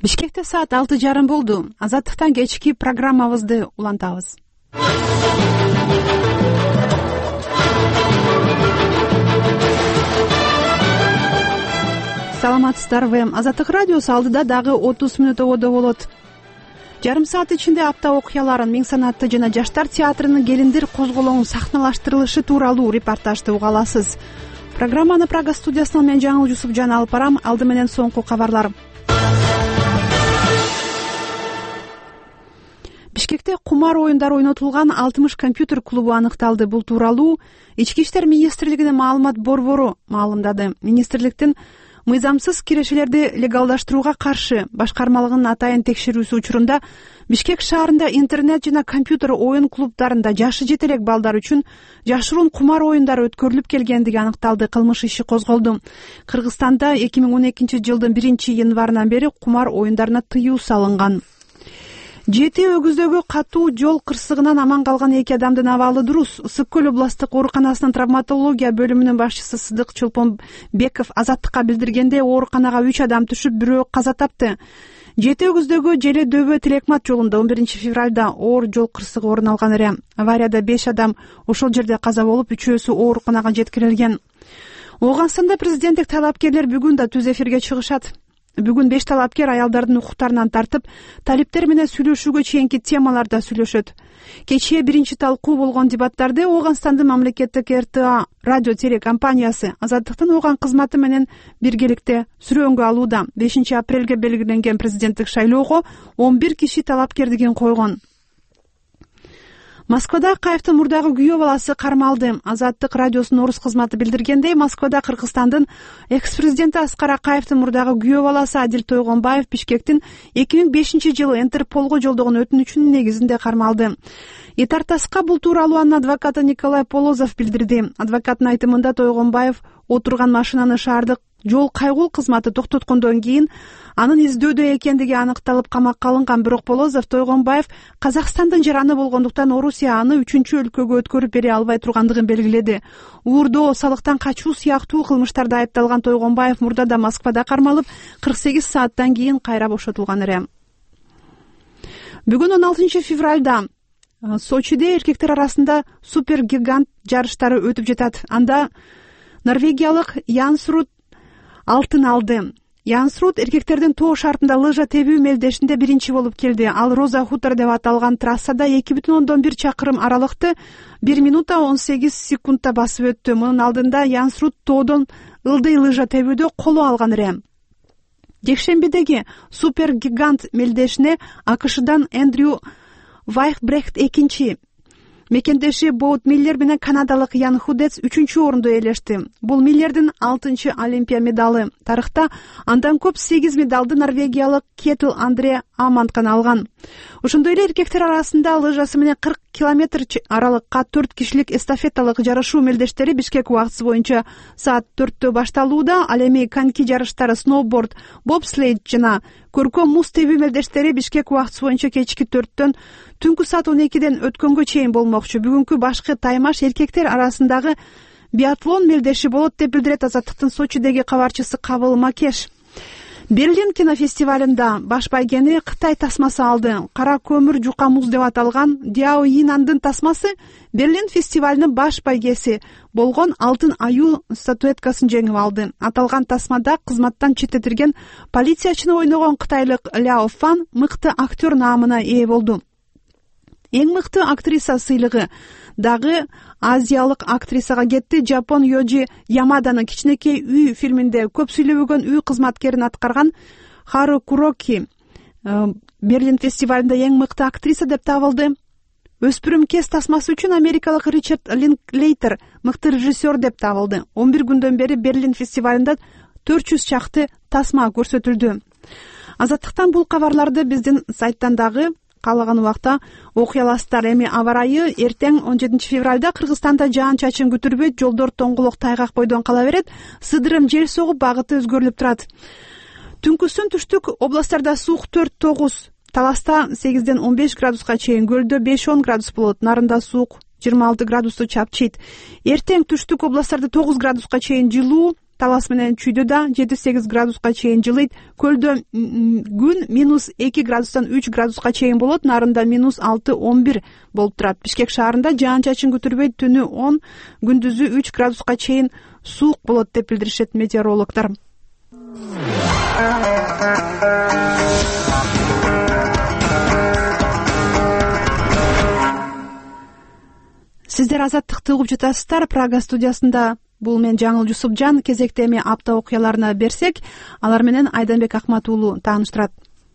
Бишкекте саат 6:30 болду. Азаттыктан кечки программабызды улантабыз. Саламатсыздарбы? Азаттык радиосу алдыда дагы 30 мүнөт ободо болот. Жарым саат ичинде апта окуяларын, Миң санатты жана Жаштар театрынын келиндер козголоңун сахналаштырылышы тууралуу репортажды уга аласыз. Программаны Прага студиясынан мен Жаңыл Жусупжан алып барам. Алды менен соңку кабарлар. Бишкекте кумар оюндары ойнотулган 60 компьютер клубу аныкталды. Бул тууралуу Ички иштер министрлигинин маалымат борбору маалымдады. Министрликтин мыйзамсыз кирешелерди легалдаштырууга каршы башкармалыгынын атайын текшерүүсү учурунда Бишкек шаарында интернет жана компьютер оюн клубдарында жашы жете элек балдар үчүн жашыруун кумар оюндары өткөрүлүп келгендиги аныкталды. Кылмыш иши козголду. Кыргызстанда 2012-жылдын 1-январынан бери кумар оюндарына тыюу салынган. Жети өгүздөгү катуу жол кырсыгынан аман калган 2 адамдын абалы дурус. Ысык көл областтык ооруканасынын травматология бөлүмүнүн башчысы Сыдык Чолпонбеков Азаттыкка билдиргенде, ооруканага 3 адам түшүп, бирөө каза тапты. Жети өгүздөгү Желе Дөбө Тилекмат жолунда 11 февралда оор жол кырсыгы орун алган эле. Аварияда 5 адам ошол жерде каза болуп, 3-өсү ооруканага жеткирилген. Ооганстанда президенттик талапкерлер бүгүн да түз эфирге чыгышат. Бүгүн 5 талапкер аялдардын укуктарынан тартып, талиптер менен сүйлөшүүгө чейинки темаларда сүйлөшөт. Кечээ биринчи талкуу болгон дебаттарды Ооганстандын мамлекеттик РТА радио телекомпаниясы Азаттыктын Ооган кызматы менен биргеликте сүрөөнгө алууда. 5 апрелге белгиленген президенттик шайлоого 11 киши талапкердигин койгон. Москвада Акаевдин мурдагы күйөө баласы кармалды. Азаттык радиосунун орус кызматы билдиргендей, Москвада Кыргызстандын экс-президенти Аскар Акаевдин мурдагы күйөө баласы Адил Тойгонбаев Бишкектин 2005-жылы Интерполго жолдогон өтүнүчүнүн негизинде кармалды. Итартаска бул тууралуу анын адвокаты Николай Полозов билдирди. Адвокаттын айтымында Тойгонбаев отурган машинаны шаардык жол кайгул кызматы токтоткондон кийин анын издөөдө экендиги аныкталып камакка алынган. Бирок Полозов Тойгонбаев Казакстандын жараны болгондуктан Орусия аны 3-өлкөгө өткөрүп бере албай тургандыгын белгиледи. Уурдоо, салыктан качуу сыяктуу кылмыштарда айыпталган Тойгонбаев мурдада Москвада кармалып, 48 сааттан кийин кайра бошотулган эле. Бүгүн 16 февралда Сочиде эркектер арасында супергигант жарыштары өтүп жатат. Анда норвегиялык Янсруд алтын алды. Янсруд эркектердин тоо шартында лыжа тебүү мелдешинде биринчи болуп келди. Ал Роза Хутор деп аталган трассада 2,1 чакырым аралыкты 1 минута 18 секундта басып өттү. Мунун алдында Янсруд тоодон ылдый лыжа тебүүдө коло алган эле. Жекшембидеги супергигант мелдешине АКШдан Эндрю Вайхбрехт экинчи, мекендеши Боут Миллер менен канадалык Ян Худец 3-чү орунду ээлешти. Бул Миллердин 6-чы Олимпия медалы. Тарыхта андан көп 8 медалды норвегиялык Кетл Андре Амандкан алган. Ошондой эле эркектер арасында лыжасы менен 40 километр аралыкка 4 кишилик эстафеталык жарышуу мелдештери Бишкек убактысы боюнча саат 4-тө башталууда. Ал эми коньки жарыштары, сноуборд, бобслейд жана көркөм муз тебүү мелдештери Бишкек убактысы боюнча кечки 4-төн түнкү саат 12-ден өткөнгө чейин болмокчу. Бүгүнкү башкы таймаш эркектер арасындагы биатлон мелдеши болот деп билдирет Азаттыктын Сочидеги кабарчысы Кабыл Макеш. Берлин кинофестивалында баш байгени Кытай тасмасы алды. Кара көмүр жука муз деп аталган Дяо Йинандын тасмасы Берлин фестивалынын баш байгеси болгон алтын аюу статуэткасын жеңип алды. Аталган тасмада кызматтан четтетилген полициячыны ойногон кытайлык Ляо Фан мыкты актер наамына ээ болду. Эң мыкты актриса сыйлыгы дагы азиялык актрисага кетти. Жапон Йоджи Ямаданын Кичинекей үй фильминде көп сүйлөбөгөн үй кызматкерин аткарган Хару Куроки Берлин фестивалында эң мыкты актриса деп табылды. Өспүрүм кез тасмасы үчүн америкалык Ричард Линклейтер мыкты режиссер деп табылды. 11 күндөн бери Берлин фестивалында 400 чакты тасма көрсөтүлдү. Азаттыктан бул кабарларды биздин сайттан дагы каалаган убакта окуй аласыздар. Эми аба ырайы эртең 17 февралда Кыргызстанда жаан-чачын күтүрбөйт, жолдор тоңголок тайгак бойдон кала берет, сыдырым жел согуп багыты өзгөрүлүп турат. Түнкүсүн түштүк областтарда суук 4-9, Таласта 8-ден 15 градуска чейин, Көлдө 5-10 градус болот, Нарында суук 26 градусту чапчыйт. Эртең түштүк областтарда 9 градуска чейин жылуу, талас менен чүйдө да 7-8 градуска чейин жылыйт. Көлдө күн -2 градустан 3 градуска чейин болот, нарында -6-11 болуп турат. Бишкек шаарында жаан-чачын көтөрбөйт, түнү 10, күндүзү 3 градуска чейин суук болот деп билдиришет метеорологдор. Сиздер Азаттыкты угуп жатасыздар. Прага студиясында бул мен Жаңыл Жусупжан. Кезекте эми апта окуяларына берсек, алар менен Айданбек Акмат уулу тааныштырат.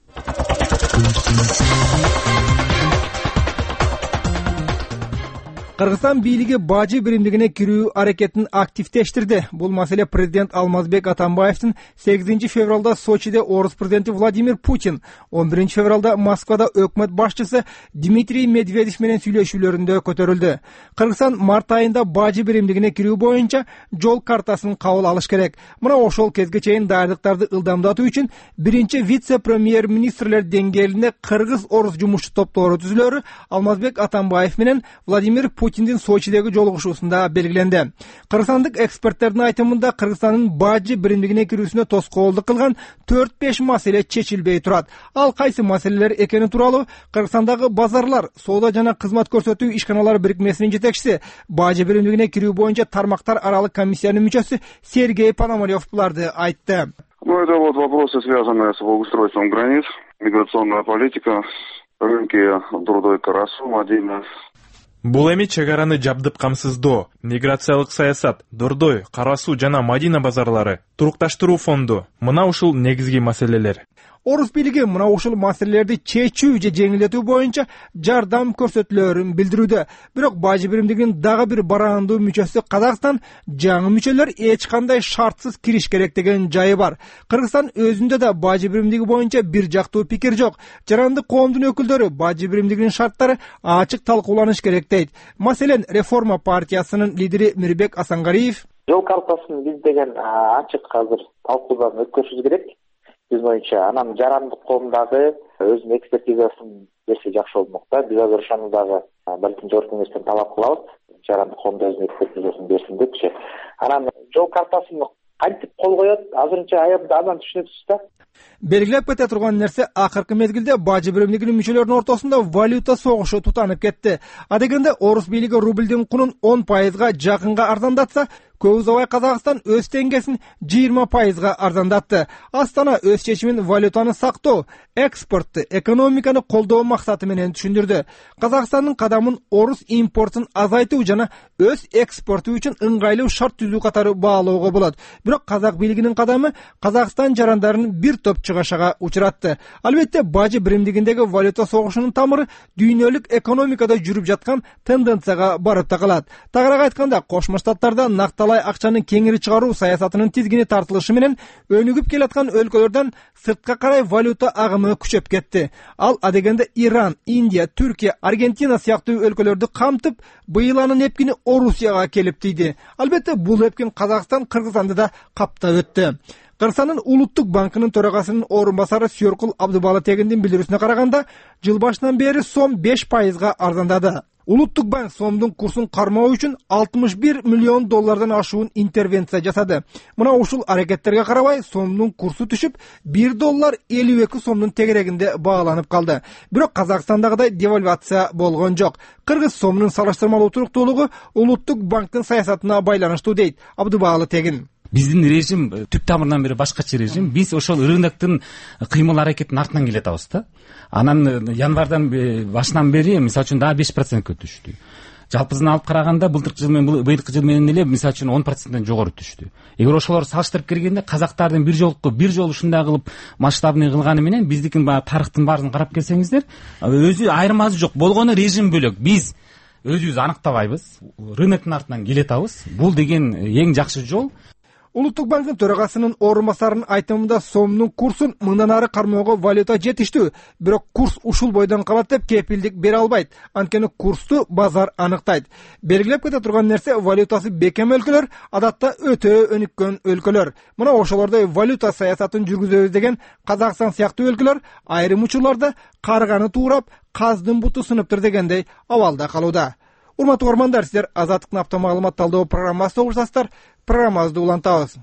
Кыргызстан бийлиги бажы биримдигине кирүү аракетин активдештирди. Бул маселе президент Алмазбек Атамбаевдин 8 февралда Сочиде орус президенти Владимир Путин, 11 февралда Москвада өкмөт башчысы Дмитрий Медведев менен сүйлөшүүлөрүндө көтөрүлдү. Кыргызстан март айында бажы биримдигине кирүү боюнча жол картасын кабыл алыш керек. Мына ошол кезге чейин даярдыктарды ылдамдатуу үчүн биринчи вице-премьер-министрлер деңгээлинде кыргыз-орус жумушчу топтору түзүлөрү Алмазбек Атамбаев менен Владимир Путиндин Сочидеги жолугушуусунда белгиленди. Кыргызстандык эксперттердин айтымында Кыргызстандын бажы биримдигине кирүүсүнө тоскоолдук кылган 4-5 маселе чечилбей турат. Ал кайсы маселелер экени тууралуу Кыргызстандагы базарлар, соода жана кызмат көрсөтүү ишканалары бирикмесинин жетекчиси, бажы биримдигине кирүү боюнча тармактар аралык комиссиянын мүчөсү Сергей Пономарев буларды айтты. Это вот вопросы, связанные с благоустройством границ, миграционная политика, рынки труда Карасу, Мадина. Бул эми чек араны жабдып камсыздоо, миграциялык саясат, Дордой, Кара Суу жана Мадина базарлары, турукташтыруу фонду. Мына ушул негизги маселелер. Орус бийлиги мына ушул маселелерди чечүү же жеңилдетүү боюнча жардам көрсөтүүлөрүн билдирүүдө. Бирок бажы биримдигинин дагы бир бараандуу мүчөсү Казакстан жаңы мүчөлөр эч кандай шартсыз кириш керек деген жайы бар. Кыргызстан өзүндө да бажы биримдиги боюнча бир жактуу пикир жок. Жарандык коомдун өкүлдөрү бажы биримдигинин шарттары ачык талкууланыш керек дейт. Маселен, Реформа партиясынын лидери Мирбек Асангариев: жол картасын биз деген ачык азыр талкуудан өткөрүшүбүз керек. Биз боюнча анан жарандык коомдагы өзүнүн экспертизасын берсе жакшы болмок да. Биз азыр ошону дагы балким жогорку кеңештен талап кылабыз. Жарандык коомдо өзүнүн экспертизасын берсин депчи. Анан жол картасын кантип кол коет, азырынча аябай абдан түшүнүксүз да. Белгилеп кете турган нерсе, акыркы мезгилде бажы биримдигинин мүчөлөрүнүн ортосунда валюта согушу тутанып кетти. Адегенде орус бийлиги рубльдин кунун 10% жакынга арзандатса, көп узабай Казакстан өз теңгесин 20% арзандатты. Астана өз чечимин валютаны сактоо, экспортты, экономиканы колдоо максаты менен түшүндүрдү. Казакстандын кадамын орус импортун азайтуу жана өз экспорту үчүн ыңгайлуу шарт түзүү катары баалоого болот. Бирок казак бийлигинин кадамы Казакстан жарандарын бир топ чыгашага учуратты. Албетте, бажы биримдигиндеги валюта согушунун тамыры дүйнөлүк экономикада жүрүп жаткан тенденцияга барып такалат. Тагыраак айтканда, Кошмо Штаттарда накталай акчанын кеңири чыгаруу саясатынын тизгини тартылышы менен өнүгүп келаткан өлкөлөрдөн сыртка карай валюта агымы күчөп кетти. Ал адегенде Иран, Индия, Түркия, Аргентина сыяктуу өлкөлөрдү камтып, быйыл анын эпкини Орусияга келип тийди. Албетте, бул эпкин Казакстан, Кыргызстанды да каптап өттү. Кыргызстандын Улуттук банкынын төрагасынын орун басары Сүйөркул Абдыбалатегиндин билдирүүсүнө караганда, жыл башынан бери сом 5% арзандады. Улуттук банк сомдун курсун кармоо үчүн 61 миллион доллардан ашуун интервенция жасады. Мына ушул аракеттерге карабай, сомдун курсу түшүп, 1 доллар 52 сомдун тегерегинде бааланып калды. Бирок Казакстандагыдай девальвация болгон жок. Кыргыз сомунун салыштырмалуу туруктуулугу Улуттук банктын саясатына байланыштуу дейт Абдыбалатегин. Биздин режим түп тамырынан бери башкача режим. Биз ошол рыноктун кыймыл аракетинин артынан келатабыз да. Анан январдан башынан бери мисалы үчүн дагы 5% түштү. Жалпысын алып караганда былтыркы жыл менен быйылкы жыл менен эле мисалы үчүн 10%ден жогору түштү. Эгер ошолорду салыштырып келгенде казактардын бир жолу ушундай кылып масштабный кылганы менен биздикин баягы тарыхтын баарын карап келсеңиздер, өзү айырмасы жок. Болгону режим бөлөк. Биз өзүбүз аныктабайбыз. Рыноктун артынан келатабыз. Бул деген эң жакшы жол. Улуттук банктын төрагасынын орун басарынын айтымында сомдун курсун мындан ары кармоого валюта жетиштүү. Бирок курс ушул бойдон калат деп кепилдик бере албайт. Анткени курсту базар аныктайт. Белгилеп кете турган нерсе, валютасы бекем өлкөлөр адатта өтө өнүккөн өлкөлөр. Мына ошолордой валюта саясатын жүргүзөбүз деген Казакстан сыяктуу өлкөлөр айрым учурларда карганы туурап, каздын буту сыныптыр дегендей абалда калууда. Урматтуу угармандар, сиздер Азаттыктын апта маалымат талдоо программасы угушасыздар. Программабызды улантабыз.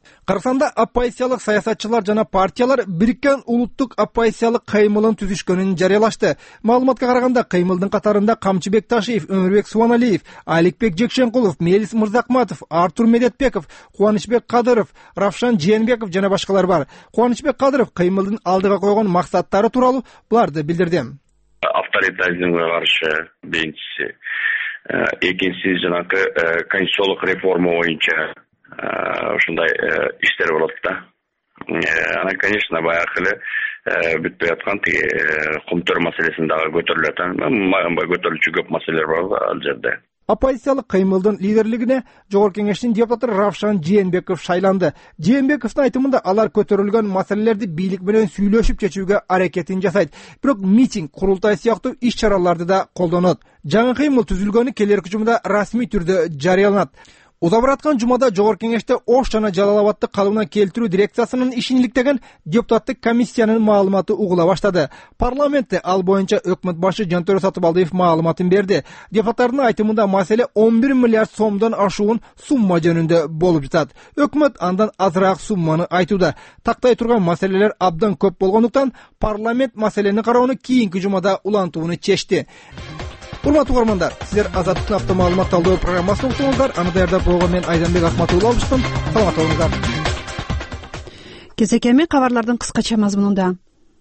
Кыргызстанда оппозициялык саясатчылар жана партиялар бириккен улуттук оппозициялык кыймылын түзүшкөнүн жарыялашты. Маалыматка караганда кыймылдын катарында Камчыбек Ташиев, Өмүрбек Субаналиев, Аликбек Жекшенкулов, Мелис Мырзакматов, Артур Медетбеков, Кубанычбек Кадыров, Равшан Жээнбеков жана башкалар бар. Кубанычбек Кадыров кыймылдын алдыга койгон максаттары тууралуу буларды билдирди. Авторитаризмге каршы биринчиси, экинчиси жанагы конституциялык реформа боюнча ушундай иштер болот да. Анан, конечно, баягы бүтпөй аткан тиги кумтөр маселесин дагы көтөрүлөт. Көтөрүлчү көп маселелер бар ал жерде. Оппозициялык кыймылдын лидерлигине Жогорку Кеңештин депутаты Равшан Жээнбеков шайланды. Жээнбековдун айтымында алар көтөрүлгөн маселелерди бийлик менен сүйлөшүп чечүүгө аракетин жасайт. Бирок митинг, курултай сыяктуу иш-чараларды да колдонот. Жаңы кыймыл түзүлгөнү келерки жумада расмий түрдө жарыяланат. Уза бараткан жумада Жогорку Кеңеште Ош жана Жалал Абадты калыбына келтирүү дирекциясынын ишин иликтеген депутаттык комиссиянын маалыматы угула баштады. Парламентте ал боюнча өкмөт башы Жантөрө Сатыбалдиев маалыматын берди. Депутаттардын айтымында маселе 11 миллиард сомдон ашуун сумма жөнүндө болуп жатат. Өкмөт андан азыраак сумманы айтууда. Тактай турган маселелер абдан көп болгондуктан парламент маселени кароону кийинки жумада улантууну чечти. Урматтуу угармандар, сиздер Азаттыктын автомаалымат талдоо программасын уктуңуздар. Аны даярдап койгон мен Айданбек Акматулла албыштым. Саламат болуңуздар. Кезекеми кабарлардын кыскача мазмунунда.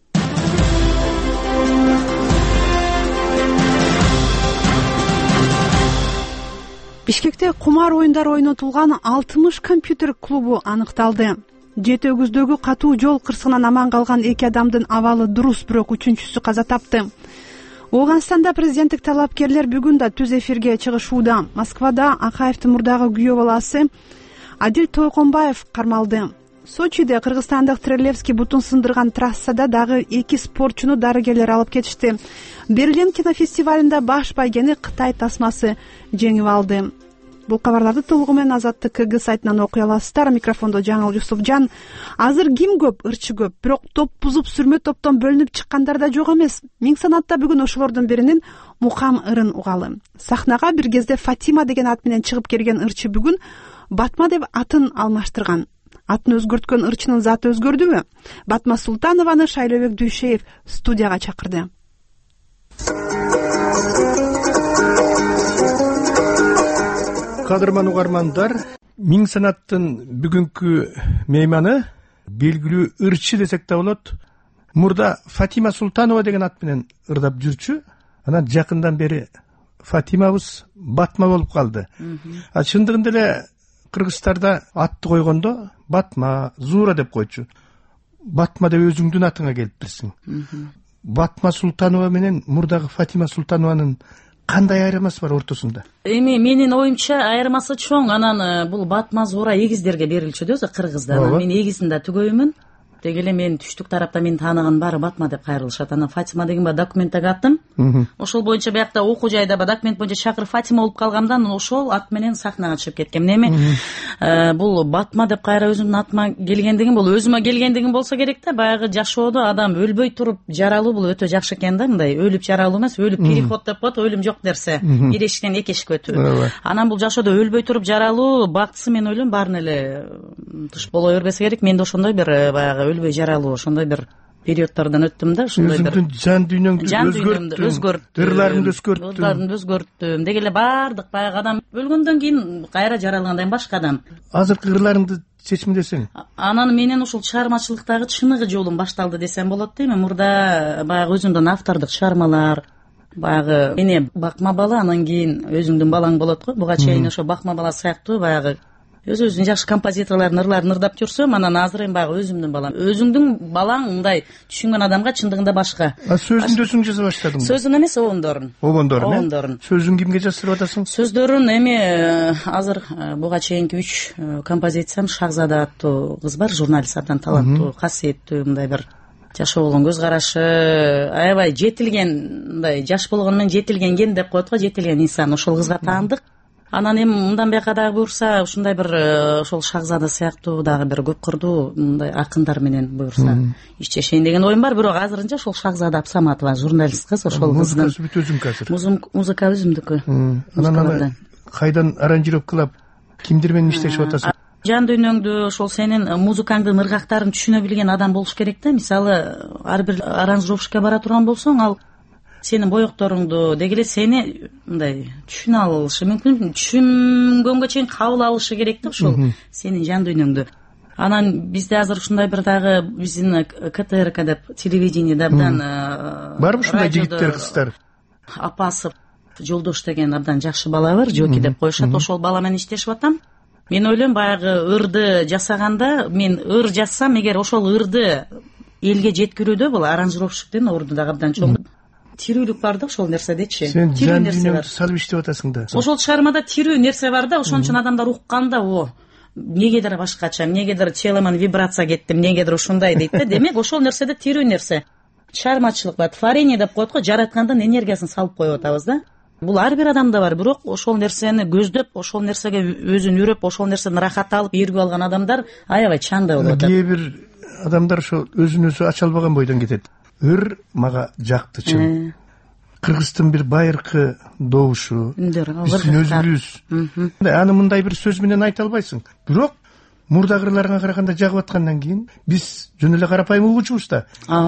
Бишкекте кумар оюндары ойнотулган 60 компьютер клубу аныкталды. Жети өгүздөгү катуу жол кырсыгынан аман калган 2 адамдын абалы дурус, бирок үчүнчүсү каза тапты. Ооганстанда президенттик талапкерлер бүгүн да түз эфирге чыгышууда. Москвада Акаевдин мурдагы күйөө баласы Адил Тойконбаев кармалды. Сочиде кыргызстандык Трелевский бутун сындырган трассада дагы 2 спортчуну дарыгерлер алып кетишти. Берлин кинофестивалында баш байгени Кытай тасмасы жеңип алды. Бул кабарларды толугу менен Азаттык КГ сайтынан окуй аласыздар. Микрофондо Жаңыл Юсуфжан. Азыр ким көп, ырчы көп, бирок топ бузуп сүрмө топтон бөлүнүп чыккандар да жок эмес. Миң санатта бүгүн ошолордун биринин Мукам ырын угалы. Сахнага бир кезде Фатима деген ат менен чыгып келген ырчы бүгүн Батма деп атын алмаштырган. Атын өзгөрткөн ырчынын заты өзгөрдүбү? Батма Султанованы Шайлообек Дүйшеев студияга чакырды. Кадырман угармандар, Миң санаттын бүгүнкү мейманы белгилүү ырчы десек да болот. Мурда Фатима Султанова деген ат менен ырдап жүрчү. Анан жакындан бери Фатимабыз Батма болуп калды. Чындыгында эле кыргыздарда атты койгондо Батма, Зура деп койчу. Батма деп өзүңдүн атыңа келиптирсиң. Батма Султанова менен мурдагы Фатима Султанованын кандай айырмасы бар ортосунда? Эми менин оюмча айырмасы чоң. Анан бул Батма, Зура эгиздерге берилчү да, кыргызда. Мен эгизин да түгөймүн. Деги эле мен түштүк тарапта мени тааныган баары Батма деп кайрылышат. Анан Фатима деген ба документтеги аттым. Ошол боюнча биякта окуу жайда ба документ боюнча чакыр Фатима болуп калгамдан ошол ат менен сахнага чыгып кеткем. Эми бул Батма деп кайра өзүмдүн атыма келгендигим, бул өзүмө келгендигим болсо керек да. Баягы жашоодо адам өлбөй туруп жаралуу бул өтө жакшы экен да. Мындай өлүп жаралуу эмес, өлүп переход деп коет, өлүм жок нерсе. Бир эшиктен эки эшикке өтүү. Анан бул жашоодо өлбөй туруп жаралуу бактысы мен ойлойм баарына эле туш боло бербесе керек. Мен да ошондой бир баягы өлбөй жаралуу ошондой бир периодтордон өттүм да. Ошондой бир өзүңдүн жан дүйнөңдү өзгөрттүм, ырларымды өзгөрттүм. Деги эле баардык баягы адам өлгөндөн кийин кайра жаралгандай башка адам. Азыркы ырларыңды чечмелесең? Анан менен ушул чыгармачылыктагы чыныгы жолум башталды десем болот дейм. Мурда баягы өзүмдүн автордук чыгармалар, баягы эне бакма бала, анан кийин өзүңдүн балаң болот го. Буга чейин ошо бакма бала сыяктуу баягы өзүбүздүн жакшы композиторлордун ырларын ырдап жүрсөм, анан азыр эми баягы өзүмдүн балам. Өзүңдүн балаң мындай түшүнгөн адамга чындыгында башка. Сөзүн өзүң жаза баштадың? Сөзүн эмес, обондорун. Обондорун. Сөзүн кимге жаздырып атасың? Сөздөрүн эми азыр буга чейинки 3 композициям Шахзада аттуу кыз бар, журналист, абдан таланттуу, касиеттүү, мындай бир жашоого көз карашы аябай жетилген, мындай жаш болгону менен жетилген ген деп коет го, жетилген инсан. Ошол кызга таандык. Анан эми мындан бияка дагы буюрса ушундай бир ошол Шахзада сыяктуу дагы бир көп кырдуу мындай акындар менен буюрса иштешейин деген оюм бар. Бирок азырынча ошол Шахзада Абсаматова журналист кыз, ошол кыздын өзүңкү азыр. Музыка өзүмдүкү. Анан кайдан аранжировкалап кимдер менен иштешип атасың? жан дүйнөңдү, ошол сенин музыкаңдын ыргактарын түшүнө билген адам болуш керек да. Мисалы, ар бир аранжировщикке бара турган болсоң, ал сенин боекторуңду деги эле сени мындай түшүнө алышы мүмкүн, түшүнгөнгө чейин кабыл алышы керек да ошол сенин жан дүйнөңдү. Анан бизде азыр ушундай бир дагы биздин КТРК деп телевидениеде абдан барбы ушундай жигиттер, кыздар? Апасов Жолдош деген абдан жакшы бала бар, Жоки деп коюшат. Ошол бала менен иштешип атам. Мен ойлойм, баягы ырды жасаганда, мен ыр жазсам, эгер ошол ырды элге жеткирүүдө бул аранжировщиктин орду дагы абдан чоң. Тирүүлүк бар да ошол нерседечи. Сен жан дүйнөңдү салып иштеп атасың да. Ошол чыгармада тирүү нерсе бар да, ошон үчүн адамдар укканда, эмнегедир башкача, эмнегедир челоман вибрация кетти, эмнегедир ушундай дейт да. Демек, ошол нерседе тирүү нерсе. Чыгармачылык бар, творение деп коет го, жараткандын энергиясын салып коюп атабыз да. Бул ар бир адамда бар, бирок ошол нерсени көздөп, ошол нерсеге өзүн үрөп, ошол нерседен рахат алып, ийгилик алган адамдар аябай чанда болуп атат. Кээ бир адамдар ошо өзүн өзү ача албаган бойдон кетет. Ыр мага жакты чын. Кыргыздын бир байыркы добушу, биздин өзүбүз. Аны мындай бир сөз менен айта албайсың. Бирок мурдагы ырларга караганда жагып аткандан кийин биз жөн эле карапайым угуучубуз да.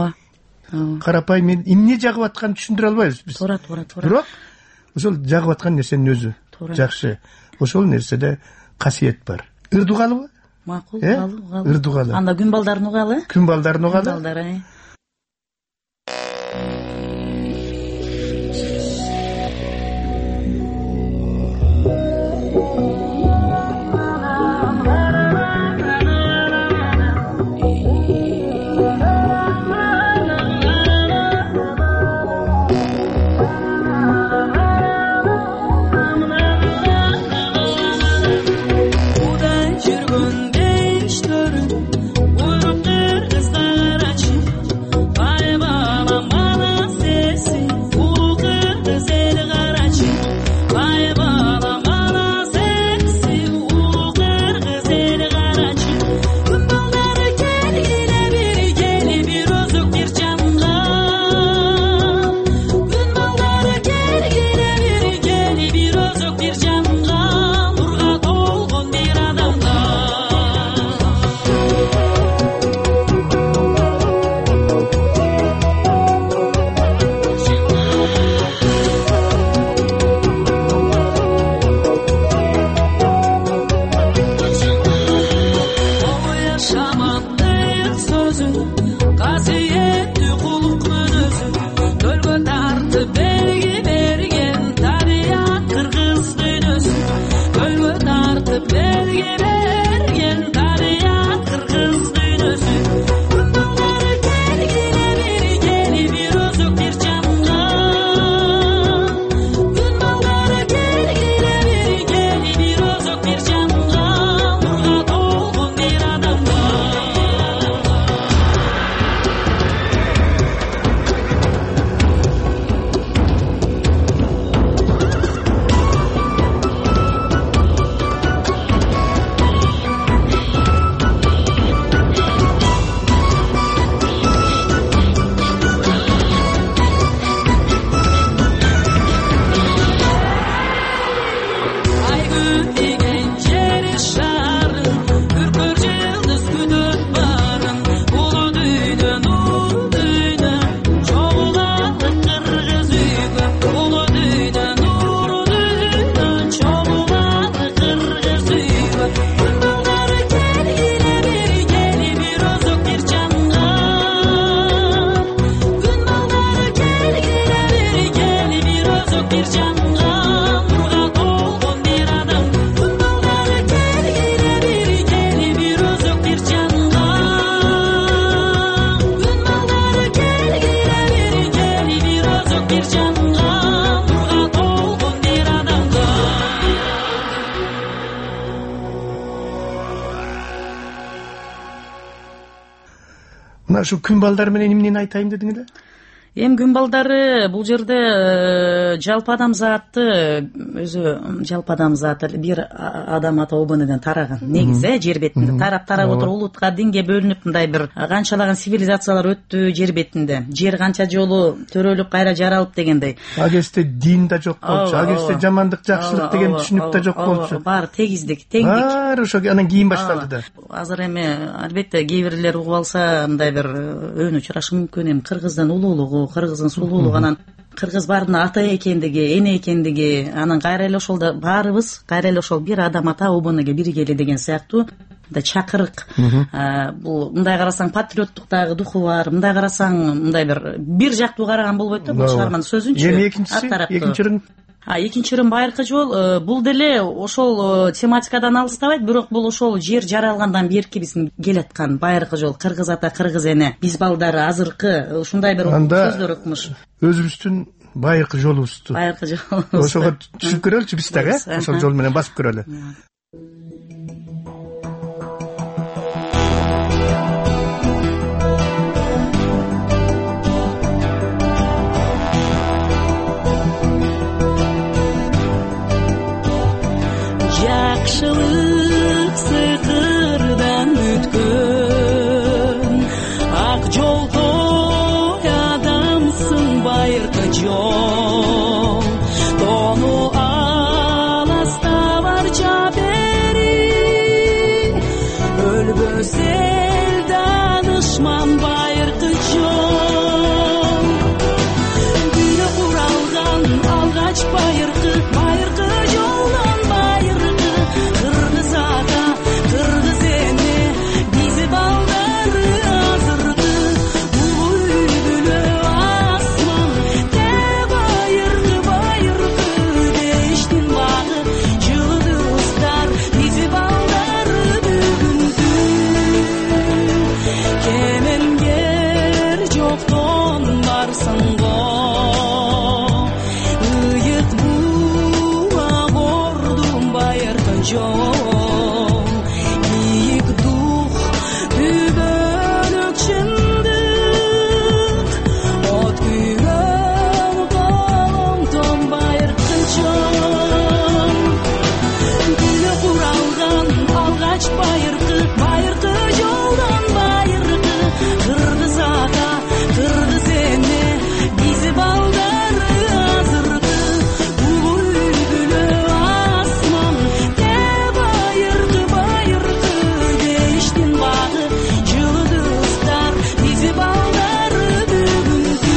Карапайым эмне жагып атканын түшүндүрө албайбыз биз. Туура. Бирок ошол жагып аткан нерсенин өзү жакшы. Ошол нерседе касиет бар. Ыр дугалыбы? Макул, ыр дугалы. Анда күн балдарын угалы? Күн балдарын угалы. Мына ушу күн балдары менен эмнени айтайын дедің эле? Эми күн балдары бул жерде жалпы адамзатты өзү жалпы адамзат бир адам ата обонудон тараган негизи жер бетинде тарап отуруп улутка динге бөлүнүп мындай бир канчалаган цивилизациялар өттү жер бетинде. Жер канча жолу төрөлүп кайра жаралып дегендей. Ал кезде дин да жок болчу, ал кезде жамандык жакшылык деген түшүнүк да жок болчу. Баары тегиздик, теңдик. Баары ошо анан кийин башталды да. Азыр эми албетте кээ бирлер угуп алса мындай бир өөнү учурашы мүмкүн. Эми кыргыздын улуулугу, кыргыздын сулуулугу, анан кыргыз баарынын ата экендиги, эне экендиги, анан кайра эле ошол да баарыбыз кайра эле ошол бир адам ата обонуга биригели деген сыяктуу да чакырык. Бул мындай карасаң патриоттук дагы духу бар, мындай карасаң мындай бир жактуу караган болбойт да бул чыгарманын сөзүнчү. Эми экинчи ырым байыркы жол бул деле ошол тематикадан алыстабайт, бирок бул ошол жер жаралгандан берки биздин келаткан байыркы жол кыргыз ата кыргыз эне биз балдары азыркы ушундай бир сөздөр укмуш. Өзүбүздүн байыркы жолубузду ошого түшүп көрөлүчү биз дагы ошол жол менен басып көрөлү. Жакшылык сыйкырдан бүткөн ак жолдой адамсың байыркы жол тону аласта барча бери өлбөс эл данышман байыркы жол күнү куралган алгач байыркы жолдон кыргыз эне бизи балдары азыркы үлгүлө асман те байыркы дештин багы жылдыздар бизи балдары бүгүнкү кемеңгер жоктон барсың го ыйык була кордум байыркы жол байыркы жолдон байыркы кыргыз ата кыргыз эне бизи балдары азыркы үлгүлө асман те байыркы дештин багы жылдыздар бизи балдары бүгүнкү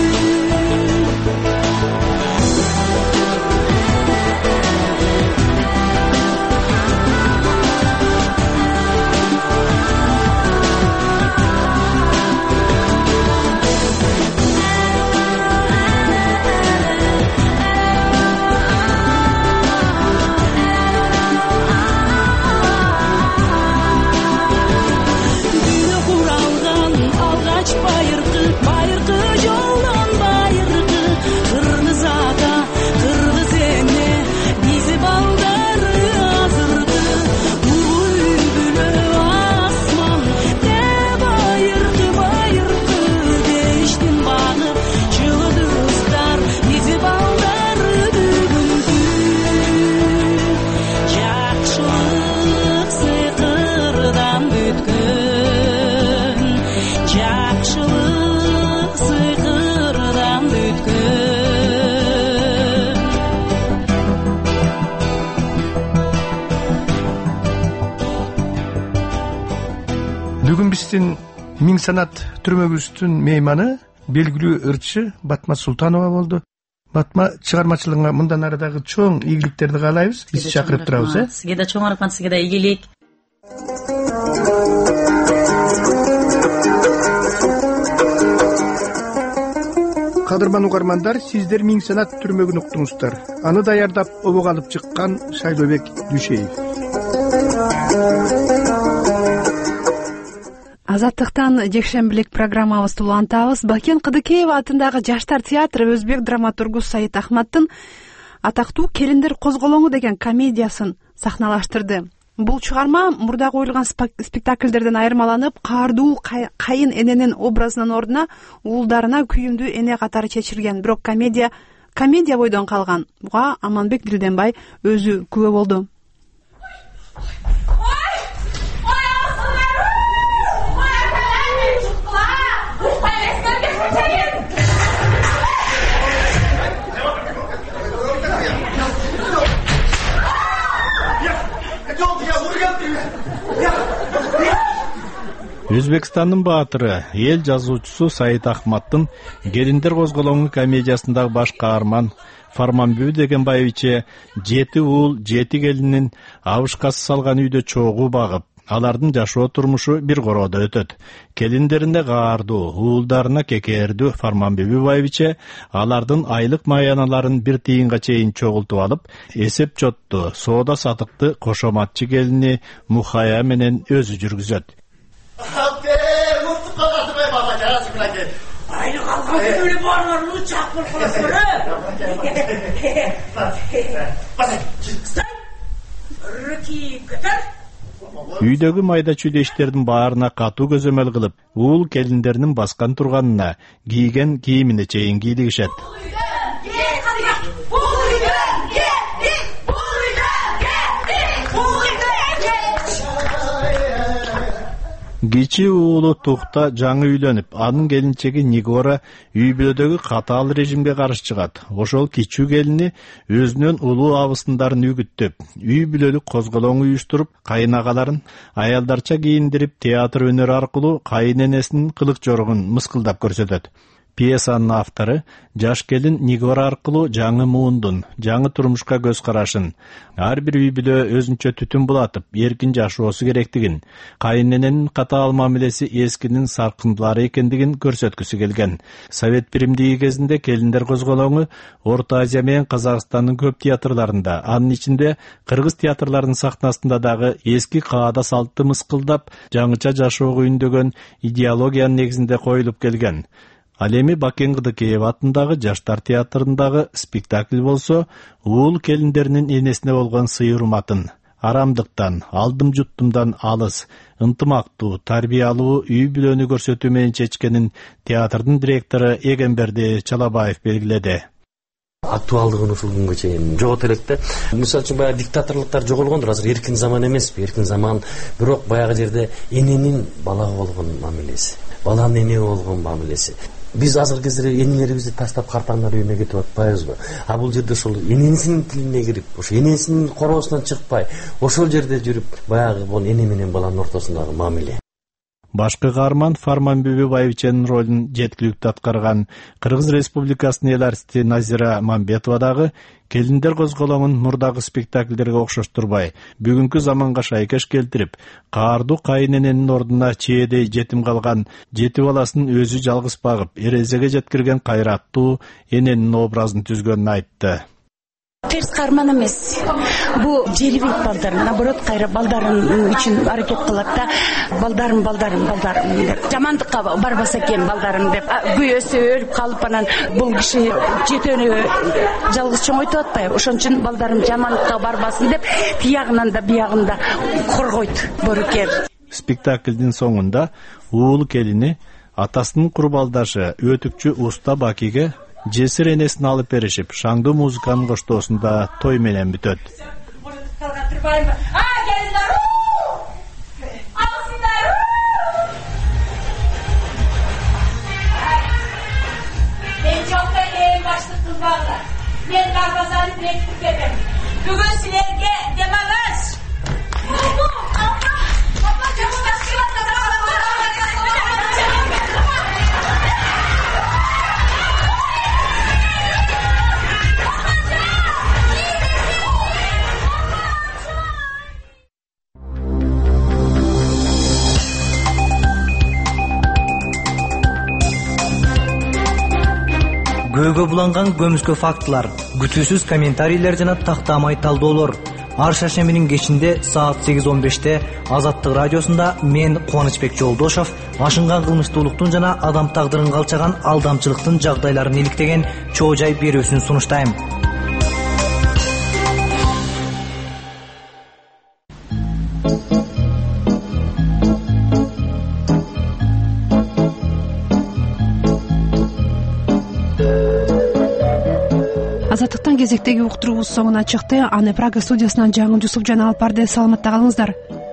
байыркы жолдон байыркы кыргыз ата кыргыз эне бизи балдары азыркы үлгүлө асман те байыркы дештин багы жылдыздар бизи балдары бүгүнкү жакшылык сыйкырдан бүткөн жакшылык сыйкырдан бүткөн Бүгүн биздин Миң санат түрмөгүбүздүн мейманы белгилүү ырчы Батма Султанова болду. Батма чыгармачылыгыңа мындан ары дагы чоң ийгиликтерди каалайбыз. Биз чакырып турабыз. Сизге да чоң рахмат, сизге да ийгилик. Кадырман угармандар, сиздер Миң санат түрмөгүн уктуңуздар. Аны даярдап обого алып чыккан Шайлообек Дүйшеев. Азаттыктан жекшембилик программабызды улантабыз. Бакен Кыдыкеева атындагы Жаштар театры өзбек драматургу Саид Ахматтын атактуу Келиндер козголоңу деген комедиясын сахналаштырды. Бул чыгарма мурда коюлган спектакльдерден айырмаланып, каардуу кайын эненин образынын ордуна уулдарына күйүмдүү эне катары чечирген. Бирок комедия бойдон калган. Буга Аманбек Дилденбай өзү күбө болду. Өзбекстандын баатыры, эл жазуучусу Саид Ахматтын Келиндер козголоңу комедиясындагы баш каарман Фарманбүбү Дегенбаевиче 7 уул 7 келинин абышкасы салган үйдө чогуу багып, алардын жашоо турмушу бир короодо өтөт. Келиндерине каардуу, уулдарына кекердүү Фарманбүбү Байвиче алардын айлык маяналарын бир тыйынга чейин чогултуп алып, эсеп чотту, соода сатыкты кошоматчы келини Мухая менен өзү жүргүзөт. Үйдөгү майда чүйдө иштердин баарына катуу көзөмөл кылып, уул келиндеринин баскан турганына, кийген кийимине чейин кийлигишет. Кичи уулу Тухта жаңы үйлөнүп, анын келинчеги Нигора үй бүлөдөгү катаал режимге каршы чыгат. Ошол кичүү келини өзүнүн улуу абысындарын үгүттөп, үй бүлөлүк козголоң уюштуруп, кайынагаларын аялдарча кийиндирип, театр өнөрү аркылуу кайынэнесинин кылык жорогун мыскылдап көрсөтөт. Пьесанын автору жаш келин Нигора аркылуу жаңы муундун, жаңы турмушка көз карашын, ар бир үй бүлө өзүнчө түтүн булатып, эркин жашоосу керектигин, кайынэненин катаал мамилеси эскинин саркындылары экендигин көрсөткүсү келген. Совет биримдиги кезинде Келиндер козголоңу Орто Азия менен Казакстандын көп театрларында, анын ичинде кыргыз театрларынын сахнасында дагы эски каада салтты мыскылдап, жаңыча жашоого үндөгөн идеологиянын негизинде коюлуп келген. Ал эми Бакен Кыдыкеев атындагы жаштар театрындагы спектакль болсо, уул келиндеринин энесине болгон сый-урматын, арамдыктан, алдым-жуттумдан алыс, ынтымактуу, тарбиялуу үй бүлөнү көрсөтүү менен чечкенин театрдын директору Эгемберди Чалабаев белгиледи. Актуалдыгын ушул күнгө чейин жогото элек да. Мисалы үчүн баягы диктаторлуктар жоголгондур, азыр эркин заман эмеспи, эркин заман, бирок баягы жерде эненин балага болгон мамилеси, баланын энеге болгон мамилеси. Биз азыр кезде энелерибизди таштап картаңдар үйүнө кетип атпайбызбы? А бул жерде ошол энесинин тилине кирип, ошо энесинин короосунан чыкпай, ошол жерде жүрүп, баягы бул эне менен баланын ортосундагы мамиле. Башкы каарман Фарманбүбү Байвиченин ролун жеткиликтүү аткарган Кыргыз Республикасынын эл артисти Назира Мамбетова дагы Келиндер козголоңун мурдагы спектакльдерге окшоштурбай, бүгүнкү заманга шайкеш келтирип, каардуу кайынэненин ордуна чээдей жетим калган 7 баласын өзү жалгыз багып, эрезеге жеткирген кайраттуу эненин образын түзгөнүн айтты. Терс карман эмес. Бу желибейт балдар, наоборот, кайра балдарын үчүн аракет кылат да. Балдарым деп. Жамандыкка барбаса экен балдарым деп. Күйөөсү өлүп калып анан бул киши жетөөнө жалгыз чоңойтуп атпайбы? Ошон үчүн балдарым жамандыкка барбасын деп, тиягынан да биягында коргойт борукер. Спектаклдин соңунда уул келини атасынын курбалдашы өтүкчү уста Бакиге жесир энесин алып беришип, шаңдуу музыканын коштоосунда той менен бүтөт. Мен Дарбазаны бекитип кетем. Бүгүн силерге демалыш. Көйгө буланган көмүскө фактылар, күтүүсүз комментарийлер жана тактамай талдоолор. Ар шаршембинин кечинде саат 8:15-те Азаттык радиосунда мен Кубанычбек Жолдошов ашынган кылмыштуулуктун жана адам тагдырын калчаган алдамчылыктын жагдайларын иликтеген чоо жай берүүсүн сунуштайм. азаттыктан кезектеги уктуруубуз соңуна чыкты. Аны Прага студиясынан Жаңы Жусуп жана Алпарды саламатта калыңыздар.